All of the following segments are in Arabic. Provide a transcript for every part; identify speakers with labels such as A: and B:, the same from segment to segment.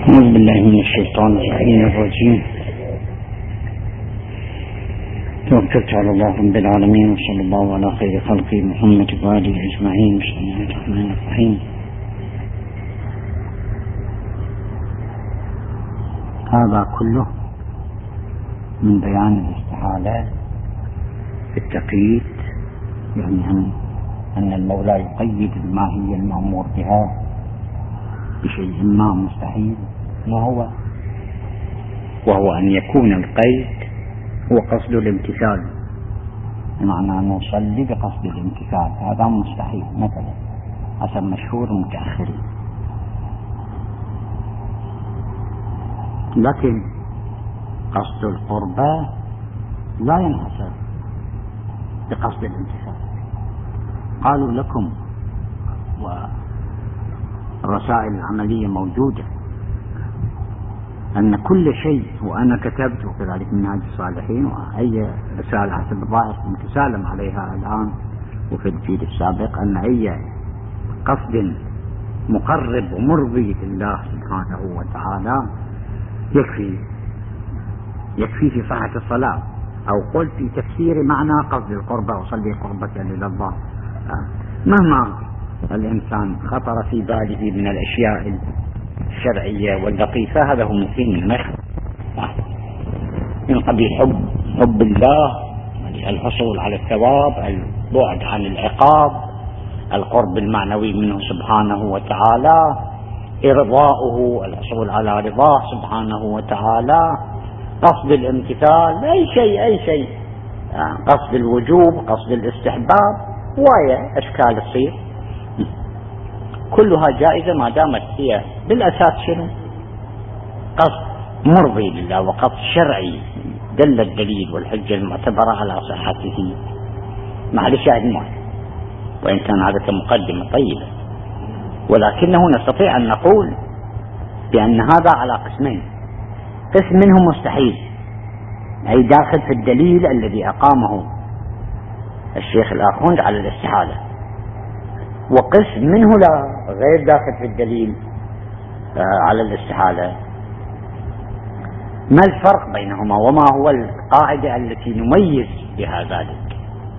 A: أعوذ بالله من الشيطان الرجيم. توكلت على الله رب العالمين وصلى الله على خير خلقه محمد وآله أجمعين. بسم الله الرحمن الرحيم. هذا كله من بيان الاستحالة في التقييد، يعني أن المولى يقيد الماهية المأمور بها بشيء ما مستحيل، وهو أن يكون القيد هو قصد الامتثال، بمعنى أن نصلي بقصد الامتثال، هذا مستحيل مثلا حسب مشهور المتأخرين. لكن قصد القربة لا ينحصر بقصد الامتثال. قالوا لكم والرسائل العملية موجودة أن كل شيء، وأنا كتبت وكذلك منهاج الصالحين وأي رسالة حسب الظاهر متسالم عليها الآن وفي الجيل السابق، أن أي قصد مقرب ومرضي لله سبحانه وتعالى يكفي في صحة الصلاة، أو قل في تفسير معنى قصد القربة وصلي قربة إلى الله. مهما الإنسان خطر في باله من الأشياء الشرعية واللطيفة، هذا هو ممكن من قبل حب الله، الحصول على الثواب، البعد عن العقاب، القرب المعنوي منه سبحانه وتعالى، إرضاؤه، الحصول على رضاه سبحانه وتعالى، قصد الامتثال، أي شيء، قصد الوجوب، قصد الاستحباب، وهي أشكال تصير كلها جائزة ما دامت هي بالأساس شنو؟ قصد مرضي لله وقصد شرعي دل الدليل والحجة المعتبرة على صحته مع الشاهد المعين، وإن كان هذا كمقدمة طيبة، ولكنه نستطيع أن نقول بأن هذا على قسمين: قسم منه مستحيل، أي داخل في الدليل الذي أقامه الشيخ الآخوند على الاستحالة، وقسم منه لا، غير داخل في الدليل على الاستحالة. ما الفرق بينهما وما هو القاعدة التي نميز بها ذلك؟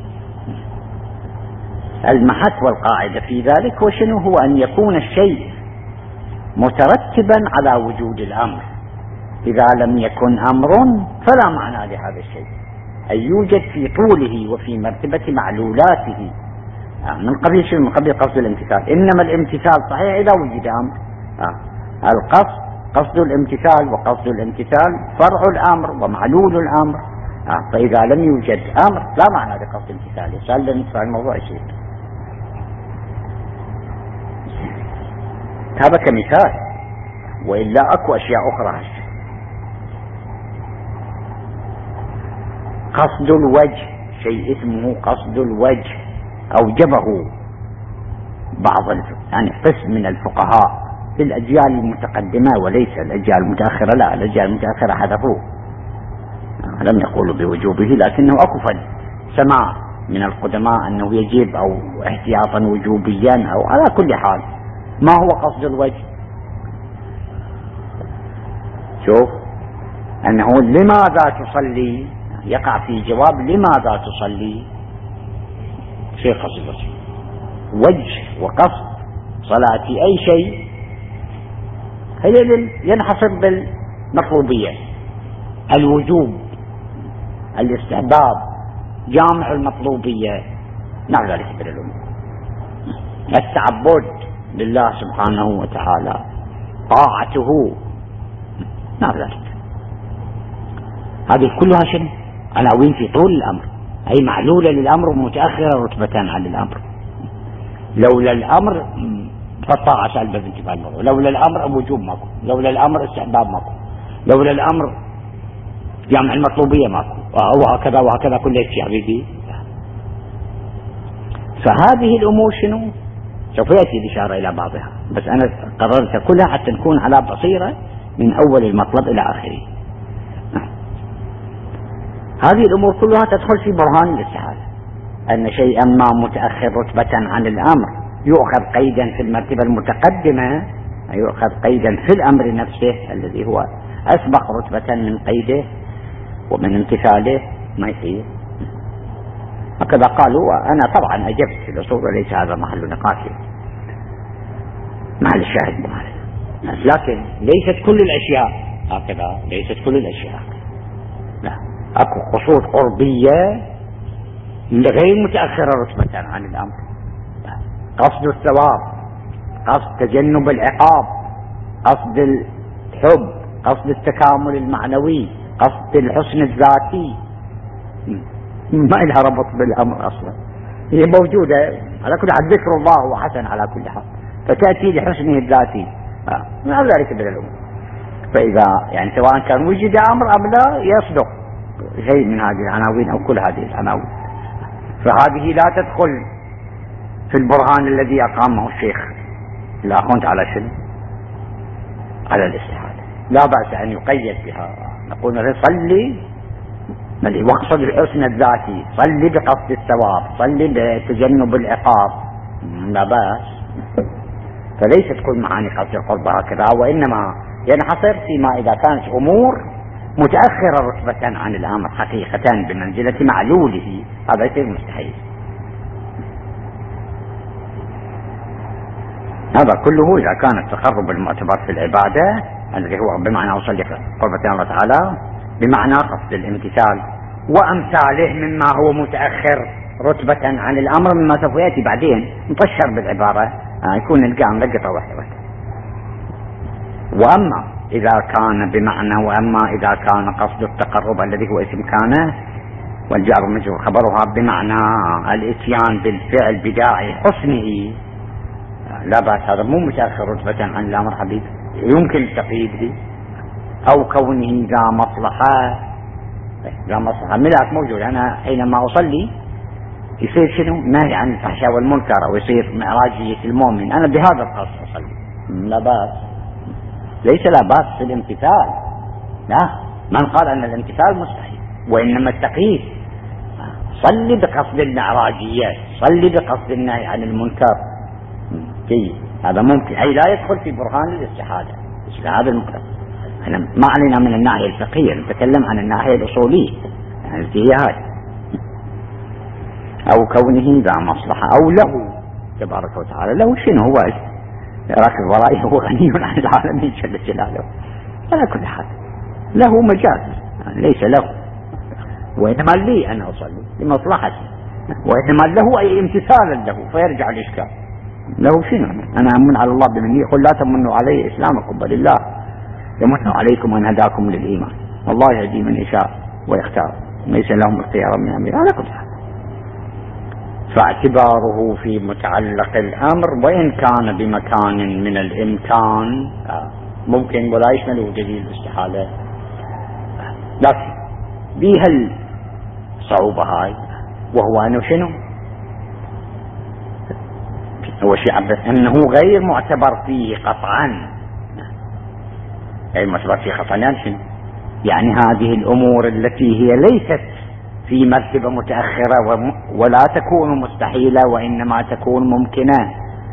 A: المحك والقاعدة في ذلك وشنو هو؟ أن يكون الشيء مترتبا على وجود الأمر، إذا لم يكن أمر فلا معنى لهذا الشيء، أي يوجد في طوله وفي مرتبة معلولاته من قبل شيء، من قبل قصد الامتثال. إنما الامتثال صحيح إذا وجد أمر، القصد قصد الامتثال، وقصد الامتثال فرع الأمر ومعلول الأمر، فإذا لم يوجد أمر لا معنى لقصد الامتثال. يسأل الامتثال الموضوع شيء، هذا كمثال، وإلا أكو أشياء أخرى. قصد الوجه، شيء اسمه قصد الوجه، أوجبه بعض يعني قسم من الفقهاء في الأجيال المتقدمة وليس الأجيال المتأخرة، لا، الأجيال المتأخرة حذفوه، لم يقولوا بوجوبه، لكنه أكفل سماع من القدماء أنه يجب أو احتياطا وجوبيا، أو على كل حال ما هو قصد الوجه؟ شوف أنه لماذا تصلي، يقع في جواب لماذا تصلي، شيء قصد وجه وقصد صلاة أي شيء هي ينحصر بالمطلوبية، الوجوب، الاستحباب، جامع المطلوبية، نعم ذلك بالعلوم، التعبد لله سبحانه وتعالى، طاعته، نعم ذلك. هذه كلها شنو؟ عناوين في طول الأمر، أي معلولة للأمر ومتأخرة رتبة عن الأمر. لولا الأمر فالطاعة سالبة بانتفاع الموضوع، لولا الأمر وجوب ماكو، لولا الأمر استحباب ماكو، لولا الأمر جامع المطلوبية ماكو، وهكذا وهكذا كل شيء حبيبي. فهذه الأمور شنو؟ سوف يأتي الإشارة إلى بعضها، بس أنا قررت كلها حتى نكون على بصيرة من أول المطلب إلى آخره. هذه الأمور كلها تدخل في برهان الاستحالة، أن شيئا ما متأخر رتبة عن الأمر يؤخذ قيدا في المرتبة المتقدمة، يؤخذ قيدا في الأمر نفسه الذي هو أسبق رتبة من قيده ومن امتثاله ما يصير. هكذا قالوا، وأنا طبعا أجبت في الأصول وليس هذا محل نقاش، محل الشاهد معنا. لكن ليست كل الأشياء هكذا، ليست كل الأشياء، لا، أكو قصود قربية غير متأخرة رتبة عن الأمر، قصد الثواب، قصد تجنب العقاب، قصد الحب، قصد التكامل المعنوي، قصد الحسن الذاتي، ما لها ربط بالأمر أصلا، هي موجودة على كل حال، ذكر الله هو حسن على كل حال، فتأتي لحسنه الذاتي ما ذلك من الأمور. فإذا يعني سواء كان وجد أمر أم لا يصدق شيء من هذه العناوين أو كل هذه العناوين، فهذه لا تدخل في البرهان الذي أقامه الشيخ الأخوند على شنو؟ على الاستحالة. لا بأس أن يقيد بها، نقول صلي واقصد الحسن الذاتي، صلي بقصد الثواب، صلي بتجنب العقاب، لا بأس. فليست كل معاني قصد القرب هكذا، وإنما ينحصر فيما إذا كانت أمور متأخرة رتبة عن الأمر حقيقة بمنزلة معلوله، هذا يصير مستحيل. هذا كله إذا كان التقرب المعتبر في العبادة الذي هو بمعنى أصلي قربة الله تعالى بمعنى قصد الامتثال وأمثاله مما هو متأخر رتبة عن الأمر، مما سوف يأتي بعدين مطشر بالعبارة يكون القام لقطة واحدة. وأما إذا كان بمعنى وأما إذا كان قصد التقرب الذي هو اسم كان والجار والمجرور خبرها بمعنى الاتيان بالفعل بداعي حسنه، لا بأس، هذا مو متأخر رتبة عن الأمر حبيبي، يمكن التقييد به. أو كونه ذا مصلحة، ذا مصلحة ملاك موجود، أنا حينما أصلي يصير شنو؟ نهي عن الفحشاء والمنكر، أو يصير معراجية المؤمن، أنا بهذا القصد أصلي، لا بأس، ليس لا بأس في الامتثال، لا، من قال أن الامتثال مستحيل، وإنما التقييد، صلي بقصد المعراجية، صلي بقصد النهي عن المنكر، جيد، هذا ممكن، أي لا يدخل في برهان الاستحالة، مثل هذا المكتب. أنا ما علينا من الناحية الفقهية، نتكلم عن الناحية الأصولية، يعني هي هذه. أو كونه ذا مصلحة، أو له تبارك وتعالى، له شنو هو راكب ورائه، هو غني عن العالمين جل جلاله، على كل حال له مجال، يعني ليس له، وإنما لي أنا أصلي لمصلحتي، وإنما له أي امتثالا له، فيرجع الإشكال له شنو؟ أنا أمن على الله بمني، قل لا تمنوا علي إسلامكم بل الله يمن عليكم أن هداكم للإيمان، والله يهدي من يشاء ويختار، ليس لهم اختيار من أمره، على كل حال. فاعتباره في متعلق الأمر وإن كان بمكان من الإمكان ممكن ولا يشمل دليل الاستحالة، لكن بها الصعوبة هاي، وهو أنه شنو؟ هو شيء أنه غير معتبر فيه قطعا، غير معتبر فيه قطعا، يعني شنو؟ يعني هذه الأمور التي هي ليست في مرتبة متأخرة ولا تكون مستحيلة وإنما تكون ممكنة،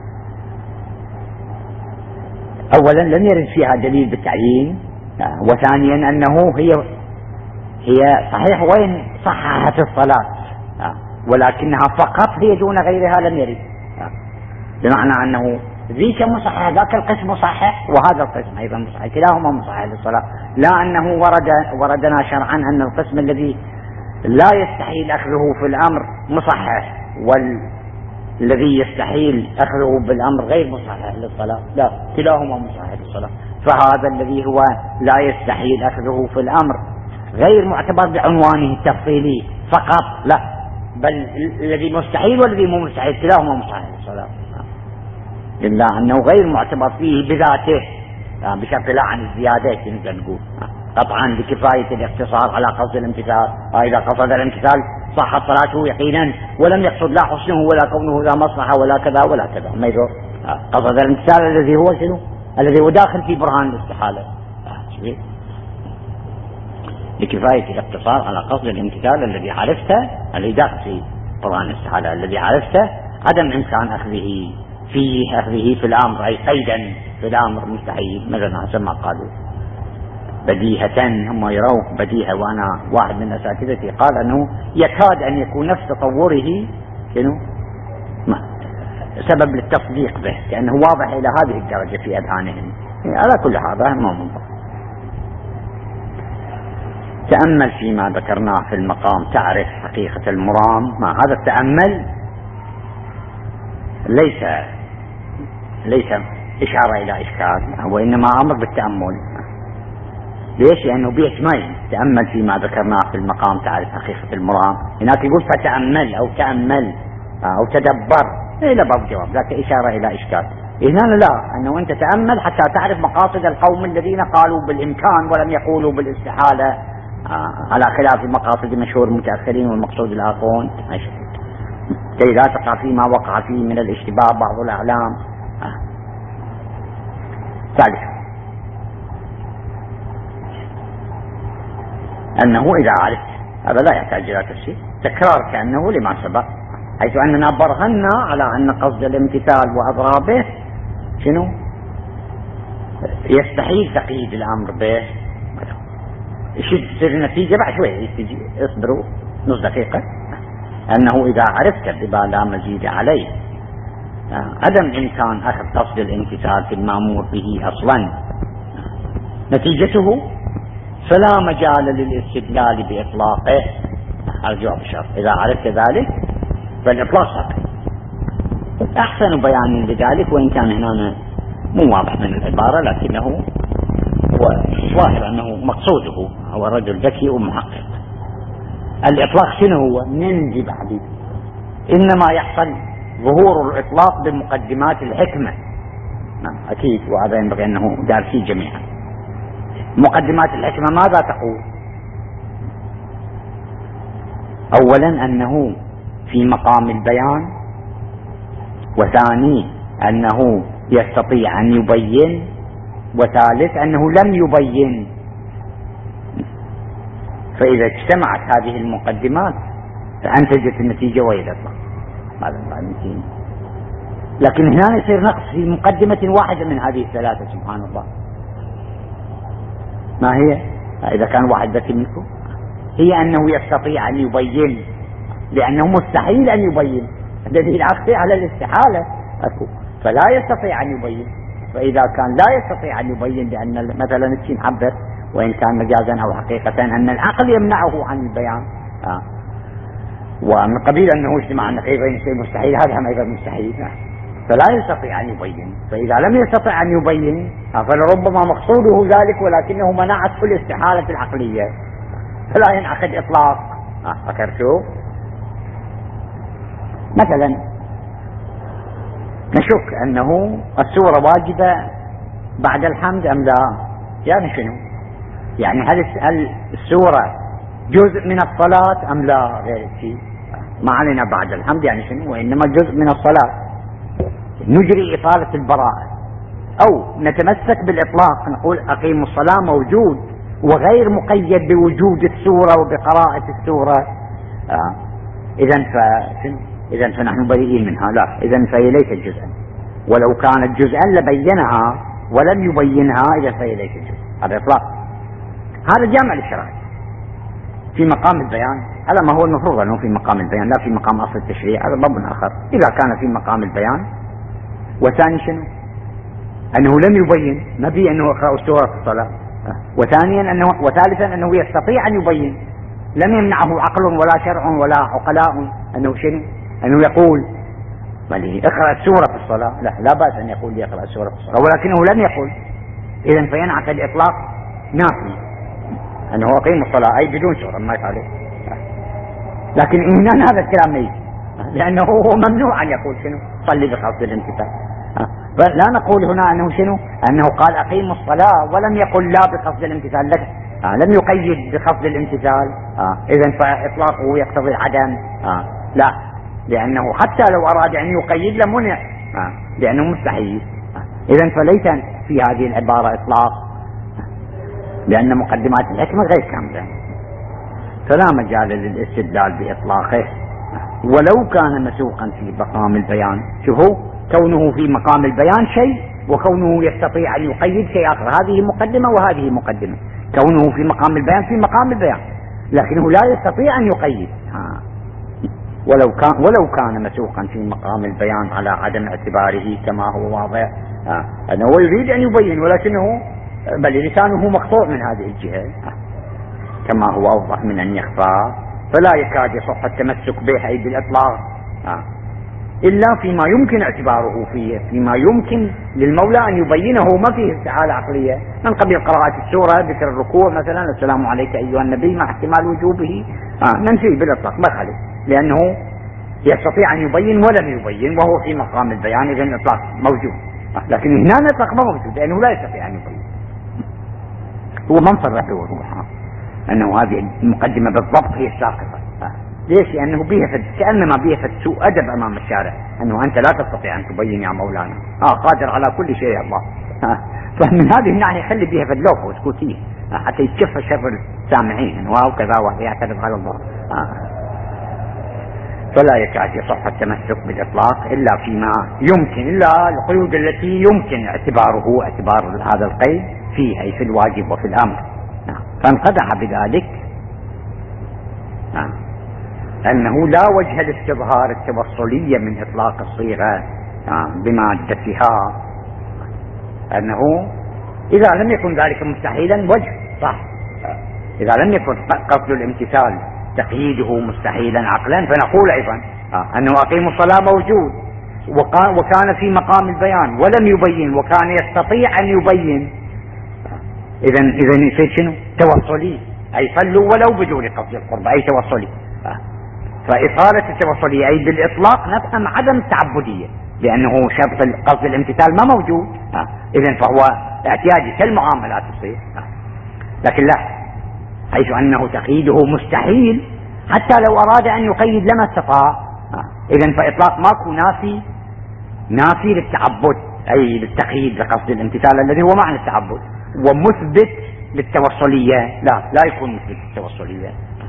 A: أولا لم يرد فيها دليل بالتعيين، وثانيا أنه هي صحيح وين صححت الصلاة، ولكنها فقط هي دون غيرها لم يرد، بمعنى أنه ذيك مصحح، ذاك القسم مصحح وهذا القسم أيضا مصحح، كلاهما مصحح للصلاة، لا أنه وردنا شرعا أن القسم الذي لا يستحيل أخذه في الأمر مصحح والذي يستحيل أخذه بالأمر غير مصحح للصلاة، لا، كلاهما مصحح للصلاة. فهذا الذي هو لا يستحيل أخذه في الأمر غير معتبر بعنوانه التفصيلي فقط، لا، بل الذي مستحيل والذي مو مستحيل كلاهما مصحح للصلاة، إلا أنه غير معتبر فيه بذاته بشرط لا عن الزيادة نقدر نقول، قطعا بكفاية الاقتصار على قصد الامتثال، إذا قصد الامتثال صحت صلاته يقينا ولم يقصد لا حسنه ولا كونه ذا مصلحة ولا كذا ولا كذا، ما يدور، قصد الامتثال الذي هو شنو؟ الذي هو داخل في برهان الاستحالة، بكفاية الاقتصار على قصد الامتثال الذي عرفته، الذي داخل في برهان الاستحالة الذي عرفته عدم إمكان أخذه في هذه في الأمر أي قيدا في الأمر مستحيل، مثلا حسب ما قالوا بديهة، هم يروه بديهة. وأنا واحد من أساتذتي قال أنه يكاد أن يكون نفس تطوره شنو سبب للتصديق به، كأنه واضح إلى هذه الدرجة في أذهانهم. على كل هذا ما منطق. تأمل فيما ذكرناه في المقام تعرف حقيقة المرام. ما هذا التأمل ليس إشارة إلى إشكال، وإنما أمر بالتأمل. ليش؟ لأنه بيشمل تأمل فيما ذكرناه في المقام تعرف حقيقة المرام. هناك يقول فتأمل أو تأمل أو تدبر، إلى باب جواب، ذاك إشارة إلى إشكال. هنا لا، أنه أنت تأمل حتى تعرف مقاصد القوم الذين قالوا بالإمكان ولم يقولوا بالاستحالة، على خلاف مقاصد مشهور المتأخرين والمقصود الآخرون، كي لا تقع فيما وقع فيه من الاشتباه بعض الأعلام. ثالثا أنه إذا عرفت، هذا لا يحتاج إلى تفسير، تكرار كأنه لما سبق، حيث أننا برهنا على أن قصد الامتثال وأضرابه شنو يستحيل تقييد الأمر به. شد تصير النتيجة بعد شوية، اصبروا نص دقيقة. أنه إذا عرفت بما لا مزيد عليه عدم إمكان أخذ قصد الامتثال في المأمور به أصلا، نتيجته فلا مجال للاستدلال بإطلاقه. هذا جواب الشرط. إذا عرفت ذلك فالإطلاق أحسن بيان لذلك، وإن كان هنا مو واضح من العبارة، لكنه ظاهر أنه مقصوده هو رجل ذكي ومحقق. الإطلاق شنو هو؟ ننجي بعدين، إنما يحصل ظهور الإطلاق بمقدمات الحكمة. أكيد، وهذا ينبغي أنه دارسيه جميعا. مقدمات الحكمة ماذا تقول؟ أولا أنه في مقام البيان، وثاني أنه يستطيع أن يبين، وثالث أنه لم يبين. فإذا اجتمعت هذه المقدمات فأنتجت النتيجة وهي الإطلاق. لكن هنا يصير نقص في مقدمة واحدة من هذه الثلاثة، سبحان الله. ما هي؟ إذا كان واحد ذكي منكم، هي أنه يستطيع أن يبين، لأنه مستحيل أن يبين، الذي العكس على الاستحالة أكو، فلا يستطيع أن يبين. فإذا كان لا يستطيع أن يبين، لأن مثلا الشيء نعبر وإن كان مجازا أو حقيقة أن العقل يمنعه عن البيان، ومن قبيل أنه اجتماع النقيضين شيء مستحيل، هذا هم أيضا مستحيل، فلا يستطيع أن يبين. فإذا لم يستطع أن يبين فلربما مقصوده ذلك، ولكنه منعت كل استحالة العقلية، فلا ينعقد إطلاق. فكرتوا؟ مثلا نشك أنه السورة واجبة بعد الحمد أم لا؟ يعني شنو؟ يعني هل السورة جزء من الصلاة أم لا؟ غير شيء ما علينا بعد الحمد يعني شنو، وإنما جزء من الصلاة. نجري إطالة البراءة أو نتمسك بالإطلاق، نقول أقيموا الصلاة موجود وغير مقيد بوجود السورة وبقراءة السورة. إذن فنحن بريئين منها. لا، إذن فهي ليست جزءا، ولو كانت جزءا لبينها، ولم يبينها إذن فهي ليست جزء. هذا إطلاق، هذا جامع للشرائع في مقام البيان، هذا ما هو المفروض أنه في مقام البيان لا في مقام أصل التشريع، هذا باب آخر. إذا كان في مقام البيان، وثاني شنو؟ أنه لم يبين، ما في أنه يقرأ السورة في الصلاة، وثالثا أنه يستطيع أن يبين، لم يمنعه عقل ولا شرع ولا عقلاء أنه شنو؟ أنه يقول اقرأ السورة في الصلاة، لا بأس أن يقول يقرأ السورة في الصلاة، ولكنه لم يقل. إذن فينعقد إطلاق نافي، أنه أقيم الصلاة أي بدون سورة ما يفعله. لكن هنا هذا الكلام ليس، لأنه هو ممنوع أن يقول شنو؟ صلي بقصد الامتثال. فلا نقول هنا أنه شنو؟ أنه قال أقيموا الصلاة ولم يقل لا بقصد الامتثال، لم يقيد بقصد الامتثال. إذن فإطلاقه يقتضي عدم. لا، لأنه حتى لو أراد أن يقيد لمنع، لأنه مستحيل. إذن فليس في هذه العبارة إطلاق، لأن مقدمات الحكمة غير كاملة، فلا مجال للاستدلال بإطلاقه ولو كان مسوقا في مقام البيان. شوفوا كونه في مقام البيان شيء، وكونه يستطيع أن يقيد شيء آخر. هذه مقدمة وهذه مقدمة. كونه في مقام البيان في مقام البيان، لكنه لا يستطيع أن يقيد. ولو كان مسوقا في مقام البيان على عدم اعتباره كما هو واضح، أنه يريد أن يبين، ولكنه بل لسانه مقطوع من هذه الجهة كما هو أوضح من أن يخفى، فلا يكاد يصح التمسك به أي بالإطلاق إلا فيما يمكن اعتباره فيه، فيما يمكن للمولى أن يبينه، ما فيه استحالة عقلية من قبل قراءة السورة، ذكر الركوع مثلا، السلام عليك أيها النبي مع احتمال وجوبه، ننفيه بالإطلاق ما خلي، لأنه يستطيع أن يبين ولم يبين وهو في مقام البيان، إذن الإطلاق موجود. لكن هنا الإطلاق ما موجود لأنه لا يستطيع أن يبين. هو من صرح بوضوحها أنه هذه المقدمة بالضبط هي الساقطة. ليش؟ لأنه كأنما بيها سوء أدب أمام الشارع، أنه أنت لا تستطيع أن تبين يا مولانا، قادر على كل شيء الله. فمن هذه الناحية خلي بيها في اللوح وسكوتيه حتى يتكفى شر السامعين، وكذا واحد يعترض على الله. فلا يكاد يصح التمسك بالإطلاق إلا فيما يمكن، إلا القيود التي يمكن اعتبار هذا القيد فيه، أي في الواجب وفي الأمر. فانقدح بذلك أنه لا وجه لاستظهار التوصلية من إطلاق الصيغة بمادتها، أنه إذا لم يكن ذلك مستحيلا وجه صح، إذا لم يكن قصد الامتثال تقييده مستحيلا عقلا، فنقول أيضا أنه أقيموا الصلاة موجود وكان في مقام البيان ولم يبين، وكان يستطيع أن يبين، إذن يصير شنو؟ توصلي، أي صلوا ولو بدون قصد القرب، أي توصلي. فإطالة التوصلية أي بالإطلاق نفهم عدم التعبدية، لأنه شرط قصد الامتثال ما موجود، إذن فهو اعتيادي كالمعاملات تصير. لكن لا، حيث أنه تقييده مستحيل حتى لو أراد أن يقيد لما استطاع، إذن فإطلاق ماكو نافي للتعبد، أي للتقييد بقصد الامتثال الذي هو معنى التعبد، ومثبت للتوصلية لا يكون مثبت للتوصلية،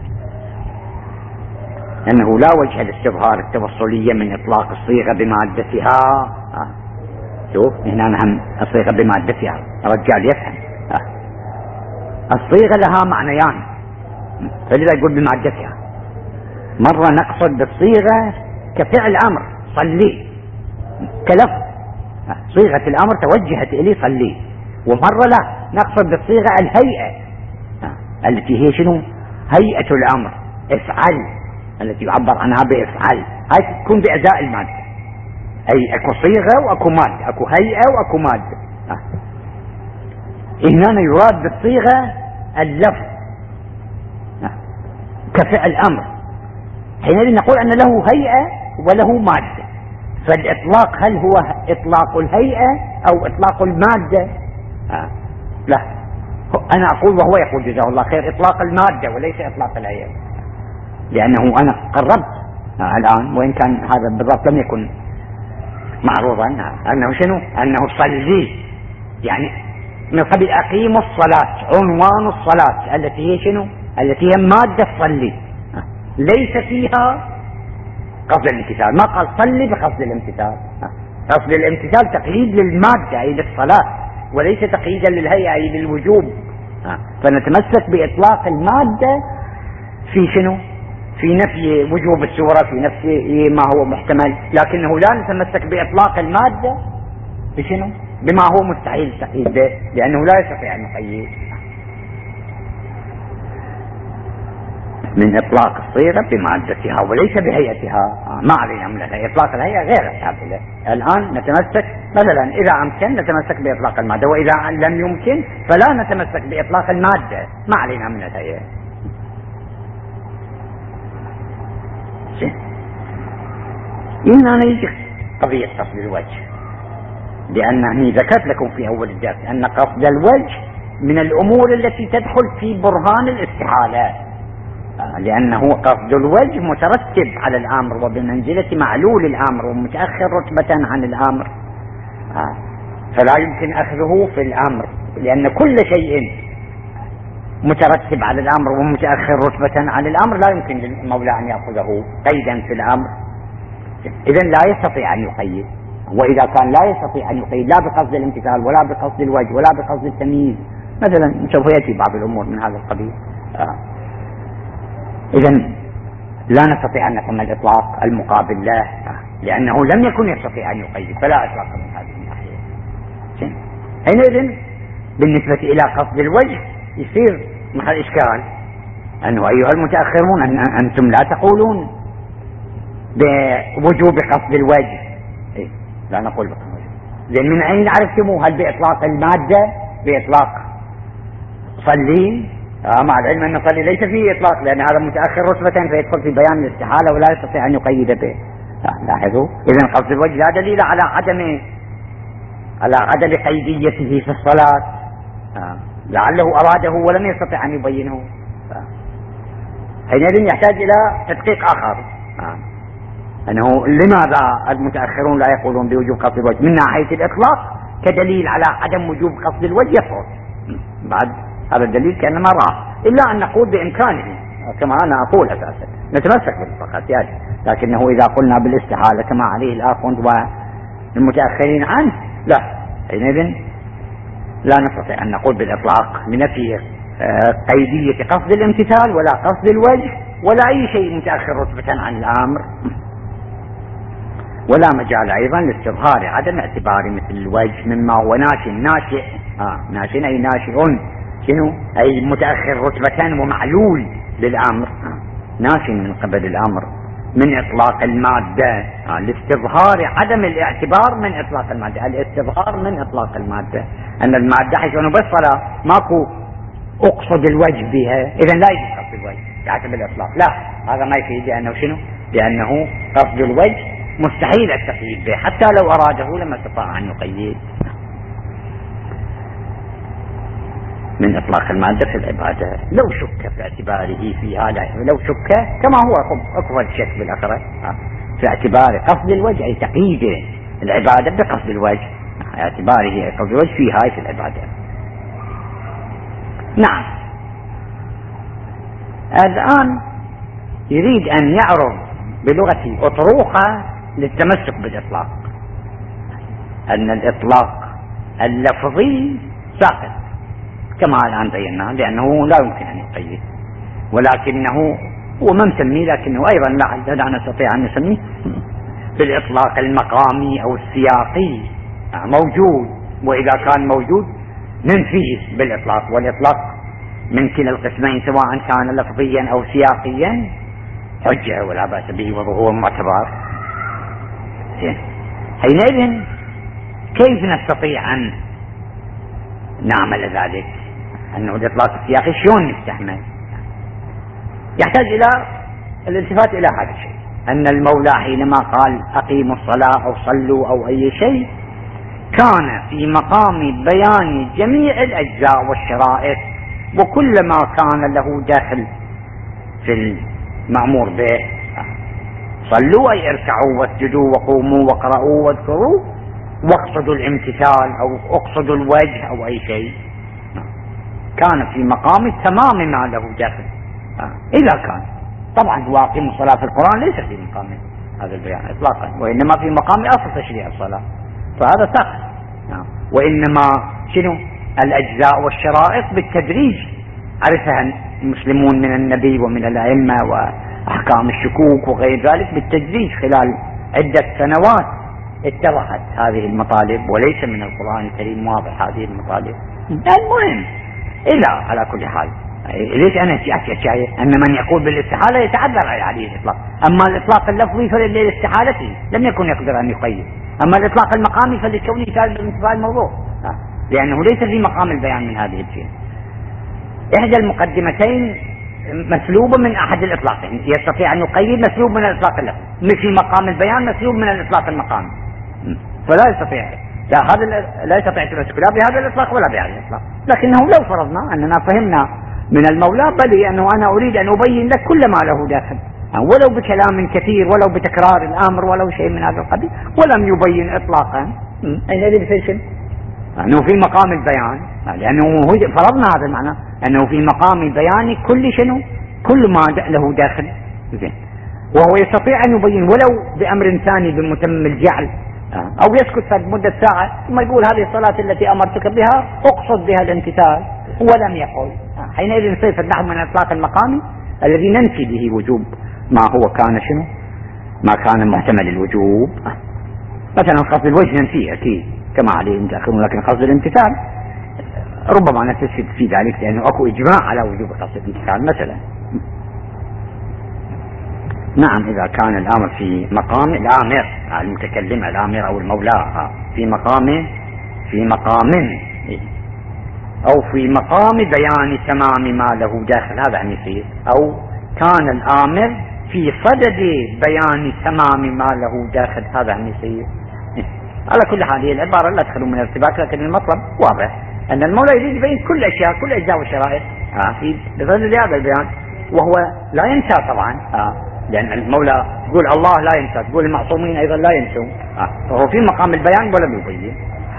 A: أنه لا وجه لاستظهار التوصلية من إطلاق الصيغة بمادتها. شوف هنا نهم الصيغة بمادتها، الرجال يفهم الصيغة لها معنيان، فلذا يقول بمادتها. مرة نقصد بالصيغة كفعل أمر صلي كلفظ، صيغة الأمر توجهت إلي صلي، ومرة لا نقصد بالصيغة الهيئة التي هي شنو؟ هيئة الأمر، افعل، التي يعبر عنها بافعل، هاي تكون بأداء المادة، أي أكو صيغة وأكو مادة، أكو هيئة وأكو مادة. هنا يراد بالصيغة اللفظ كفعل أمر، حينئذ نقول أن له هيئة وله مادة. فالإطلاق هل هو إطلاق الهيئة أو إطلاق المادة؟ لا، أنا أقول وهو يقول جزاه الله خير إطلاق المادة وليس إطلاق الهيئة، لأنه أنا قربت الآن وإن كان هذا بالضبط لم يكن معروضا، أنه شنو؟ أنه صلي، يعني من قبل أقيموا الصلاة، عنوان الصلاة التي هي شنو؟ التي هي مادة صلي، ليس فيها قصد الامتثال، ما قال صلي بقصد الامتثال، قصد الامتثال تقييد للمادة أي للصلاة، وليس تقييدا للهيئة أي للوجوب. فنتمسك بإطلاق المادة في شنو؟ في نفي وجوب السورة، في نفي ما هو محتمل، لكنه لا نتمسك بإطلاق المادة بشنو؟ بما هو مستحيل التقييد به، لأنه لا يستطيع أن يقيد. من إطلاق الصيغة بمادتها وليس بهيئتها، ما علينا من الهيئة، إطلاق الهيئة غير السابقة. الآن نتمسك مثلا إذا أمكن نتمسك بإطلاق المادة، وإذا لم يمكن فلا نتمسك بإطلاق المادة، ما علينا من الهيئة. هنا يجي قضية قصد الوجه، لأنني ذكرت لكم في أول الدرس أن قصد الوجه من الأمور التي تدخل في برهان الاستحالة، لأنه قصد الوجه مترتب على الأمر وبمنزلة معلول الأمر ومتأخر رتبة عن الأمر، فلا يمكن أخذه في الأمر، لأن كل شيء مترتب على الأمر ومتأخر رتبة عن الأمر لا يمكن للمولى أن يأخذه قيدا في الأمر، إذن لا يستطيع أن يقيد. وإذا كان لا يستطيع أن يقيد لا بقصد الامتثال ولا بقصد الوجه ولا بقصد التمييز، مثلا سوف يأتي بعض الأمور من هذا القبيل. إذن لا نستطيع أن نسمى الإطلاق المقابل له، لأنه لم يكن يستطيع أن يقيد، فلا إطلاق من هذه الناحية. حينئذ بالنسبة إلى قصد الوجه يصير محل إشكال، أنه أيها المتأخرون أنتم لا تقولون بوجوب قصد الوجه. لا نقول بقصد الوجه. لأن من أين عرفتموه؟ هل بإطلاق المادة، بإطلاق صلين؟ مع العلم أن صلي ليس فيه إطلاق، لأن هذا متأخر رتبة فيدخل في بيان الاستحالة ولا يستطيع أن يقيد به. لاحظوا، إذن قصد الوجه لا دليل على عدم قيديته في الصلاة، لعله أراده ولم يستطع أن يبينه. حينئذ يحتاج إلى تدقيق آخر، أنه لماذا المتأخرون لا يقولون بوجوب قصد الوجه من ناحية الإطلاق كدليل على عدم وجوب قصد الوجه يفرض بعد هذا الدليل كأنما راه، إلا أن نقول بإمكانه كما أنا أقول أساسا نتمسك بالفقط يعني، لكنه إذا قلنا بالاستحالة كما عليه الآخوند والمتأخرين عنه لا، حينئذ لا نستطيع أن نقول بالإطلاق لنفي قيدية قصد الامتثال ولا قصد الوجه ولا أي شيء متأخر رتبة عن الأمر، ولا مجال أيضا لاستظهار عدم اعتبار مثل الوجه مما هو ناشئ أي ناشئ شنو أي متأخر رتبة ومعلول للأمر، ناشئ من قبل الأمر من إطلاق المادة، لاستظهار عدم الاعتبار من إطلاق المادة، الاستظهار من إطلاق المادة، أن المادة حيث أنه بس صلاة ماكو أقصد الوجه بها، إذن لا يجب قصد الوجه يعتبر الإطلاق، لا هذا ما يفيد، لأنه شنو؟ لأنه قصد الوجه مستحيل التقييد به، حتى لو أراده لما استطاع أن يقيد من إطلاق المادة في العبادة، لو شك في اعتباره فيها، لو شك كما هو أكبر الشك بالآخرة في اعتبار قصد الوجه أي تقييد العبادة بقصد الوجه، اعتباره قصد الوجه فيها في العبادة. نعم، الآن يريد أن يعرض بلغة أطروحة للتمسك بالإطلاق، أن الإطلاق اللفظي ساقط كما الآن بينا، لأنه لا يمكن أن يقيد، ولكنه هو ما مسميه، لكنه أيضا لا نستطيع أن نسميه بالإطلاق المقامي أو السياقي موجود، وإذا كان موجود ننفيه بالإطلاق، والإطلاق من كلا القسمين سواء كان لفظيا أو سياقيا حجة ولا بأس به وهو معتبر. حينئذ كيف نستطيع أن نعمل ذلك؟ أنه الإطلاق السياقي شلون نستحمل؟ يحتاج إلى الالتفات إلى هذا الشيء، أن المولى حينما قال أقيموا الصلاة أو صلوا أو أي شيء كان في مقام بيان جميع الأجزاء والشرائط، وكل ما كان له داخل في المأمور به، صلوا أي اركعوا واسجدوا وقوموا واقرأوا واذكروا واقصدوا الامتثال أو اقصدوا الوجه أو أي شيء، كان في مقام تمام ما له داخل. إذا كان طبعا هو أقيموا الصلاة في القرآن ليس في مقام هذا البيان إطلاقا، وإنما في مقام أصل تشريع الصلاة، فهذا ساقط. وإنما شنو الأجزاء والشرائط بالتدريج عرفها المسلمون من النبي ومن الأئمة، وأحكام الشكوك وغير ذلك بالتدريج خلال عدة سنوات اتضحت هذه المطالب، وليس من القرآن الكريم واضح هذه المطالب. المهم إلا على كل حال، ليش أنا شايف أن من يقول بالاستحالة يتعذر عليه الإطلاق، أما الإطلاق اللفظي فللاستحالة لم يكن يقدر أن يقيد، أما الإطلاق المقامي فلكونه سالب بانتفاع الموضوع، لأنه ليس في مقام البيان من هذه الشيء. إحدى المقدمتين مسلوبة من أحد الإطلاقين، يستطيع أن يقيد مسلوب من الإطلاق اللفظي، في مقام البيان مسلوب من الإطلاق المقامي، فلا يستطيع لا يستطيع التمسك لا بهذا الإطلاق ولا بهذا الإطلاق. لكنه لو فرضنا أننا فهمنا من المولى بل أنه أنا أريد أن أبين لك كل ما له داخل، ولو بكلام كثير ولو بتكرار الأمر ولو شيء من هذا القبيل، ولم يبين إطلاقا، أين هذه الفيشن؟ أنه في مقام البيان، لأنه فرضنا هذا المعنى أنه في مقام البيان كل ما له داخل، وهو يستطيع أن يبين ولو بأمر ثاني بمتم الجعل أو يسكت مدة ساعة ثم يقول هذه الصلاة التي أمرتك بها أقصد بها الامتثال ولم يقل. حينئذ يصير النحو من الإطلاق المقامي الذي ننفي به وجوب ما هو كان شنو ما كان محتمل الوجوب. مثلا قصد الوجه ننفيه أكيد كما عليه متأخرون، لكن قصد الامتثال ربما نستشهد في ذلك لأنه أكو إجماع على وجوب قصد الامتثال مثلا. نعم إذا كان الأمر في مقام الآمر المتكلم الآمر أو المولى في مقام أو في مقام بيان تمام ما له داخل، هذا عم يصير. أو كان الآمر في صدد بيان تمام ما له داخل، هذا عم يصير. على كل حال هي العبارة لا تخلو من ارتباك، لكن المطلب واضح أن المولى يريد يبين كل الأشياء كل أجزاء والشرائط في بصدد هذا البيان، وهو لا ينسى طبعا لأن المولى تقول الله لا ينسى، تقول المعصومين أيضا لا ينسون، فهو في مقام البيان ولم يبين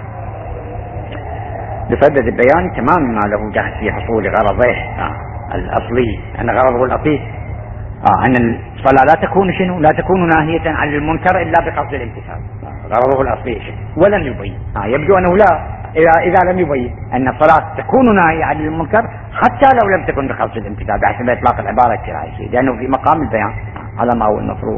A: بصدد البيان تمام ما له دخل في حصول غرضه الأصلي. أن غرضه الأصلي أن الصلاة لا تكون شنو لا تكون ناهية عن المنكر إلا بقصد الامتثال، غرضه الأصلي شنو ولم يبين. يبدو أنه لا إذا لم يبين أن الصلاة تكون ناهية عن المنكر حتى لو لم تكن بقصد الامتثال بحسب إطلاق العبارة الشرعية، لأنه في مقام البيان على ما هو المفروض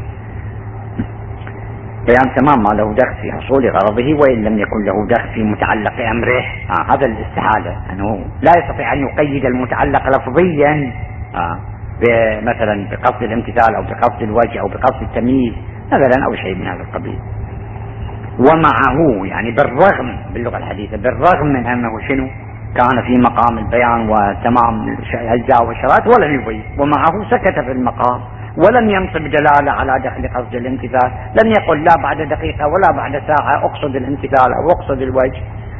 A: بيان تمام ما له دخل في حصول غرضه وإن لم يكن له دخل في متعلق أمره. هذا الاستحالة أنه لا يستطيع أن يقيد المتعلق لفظيا مثلا بقصد الامتثال أو بقصد الوجه أو بقصد التمييز مثلا أو شيء من هذا القبيل. ومعه يعني بالرغم باللغة الحديثة بالرغم من أنه شنو كان في مقام البيان وتمام الأجزاء والشرائط ولم يبين، ومعه سكت في المقام ولم ينصب دلالة على دخل قصد الامتثال، لم يقل لا بعد دقيقة ولا بعد ساعة أقصد الامتثال أو أقصد الوجه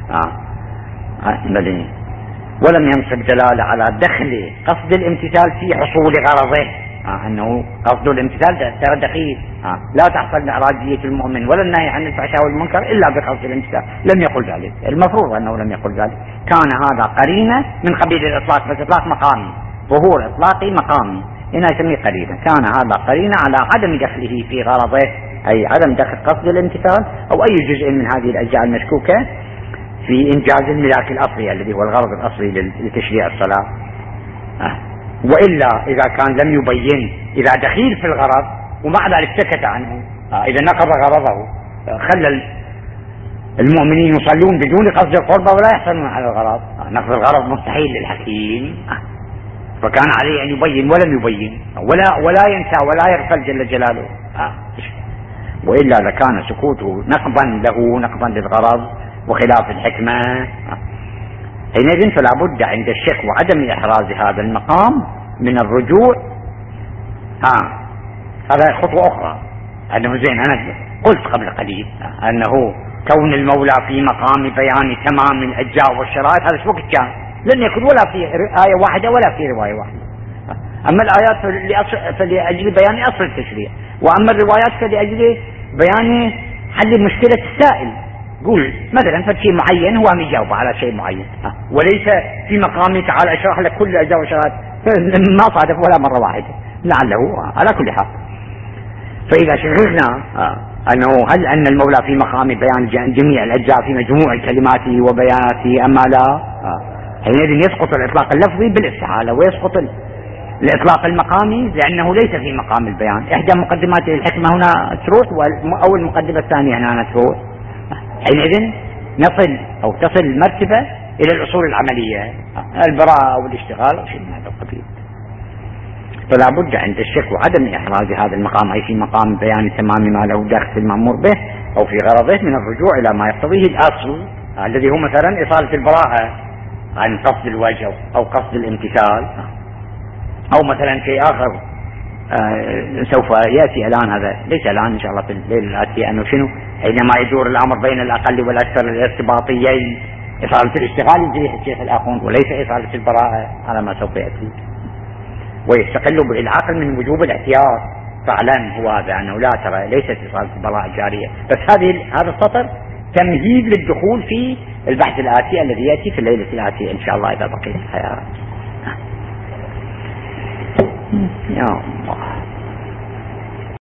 A: ولم ينصب دلالة على دخل قصد الامتثال في حصول غرضه، أنه قصد الامتثال ترى دقيق لا تحصل إعراضية المؤمن ولا النهي عن الفحشاء والمنكر إلا بقصد الامتثال، لم يقل ذلك، المفروض أنه لم يقل ذلك. كان هذا قرينة من قبيل الإطلاق، بس إطلاق مقامي، ظهور إطلاقي مقامي هنا يسميه قرينة. كان هذا قرينة على عدم دخله في غرضه، أي عدم دخل قصد الامتثال أو أي جزء من هذه الأجزاء المشكوكة في إنجاز الملاك الأصلي الذي هو الغرض الأصلي لتشريع الصلاة. وإلا إذا كان لم يبين إذا دخيل في الغرض ومع ذلك سكت عنه، إذا نقض غرضه خلى المؤمنين يصلون بدون قصد القربة ولا يحصلون على الغرض، نقض الغرض مستحيل للحكيم، فكان عليه أن يبين ولم يبين ولا ينسى ولا يغفل جل جلاله. وإلا لكان سكوته نقضا له نقضا للغرض وخلاف الحكمة. حينئذ فلا بد عند الشك وعدم إحراز هذا المقام من الرجوع. هذا خطوة أخرى، أنه زين أنا قلت قبل قليل أنه كون المولى في مقام بيان تمام الأجزاء والشرائط هذا وقت كان لن يكون ولا في آية واحدة ولا في رواية واحدة. أما الآيات فلأجل بيان أصل التشريع، وأما الروايات فلأجل بيان حل مشكلة السائل. قول مثلا فشيء معين هو يجاوب على شيء معين، وليس في مقامي تعال أشرح لك كل أجزاء والشرائط، ما صادف ولا مرة واحدة لعله. على كل حال فإذا شغلنا أنه هل أن المولى في مقام بيان جميع الأجزاء في مجموع كلماته وبياناته أما لا، حينئذ يسقط الإطلاق اللفظي بالاستحالة ويسقط الإطلاق المقامي لأنه ليس في مقام البيان. إحدى مقدمات الحكمة هنا تروح أو المقدمة الثانية هنا تروح، حينئذ نصل أو تصل المرتبة إلى الأصول العملية البراءة أو الاشتغال أو شيء من هذا القبيل. فلا بد عند الشك وعدم إحراز هذا المقام أي في مقام بيان تمام ما له داخل في المأمور به أو في غرضه من الرجوع إلى ما يقتضيه الأصل الذي هو مثلا إصالة البراءة عن قصد الوجه أو قصد الامتثال، أو مثلا شيء آخر سوف يأتي الآن، هذا ليس الآن إن شاء الله في الليل الآتي، أنه شنو حينما يدور الأمر بين الأقل والأكثر الارتباطيين إصالة الاشتغال يجريها الشيخ الآخوند وليس إصالة البراءة على ما سوف يأتي، ويستقل بالعقل من وجوب الاحتياط. فعلا هو هذا أنه لا ترى ليست إصالة البراءة جارية، بس هذا السطر تمهيد للدخول في البحث الآتي الذي يأتي في الليلة الآتية إن شاء الله إذا بقيت الحياة. يا الله.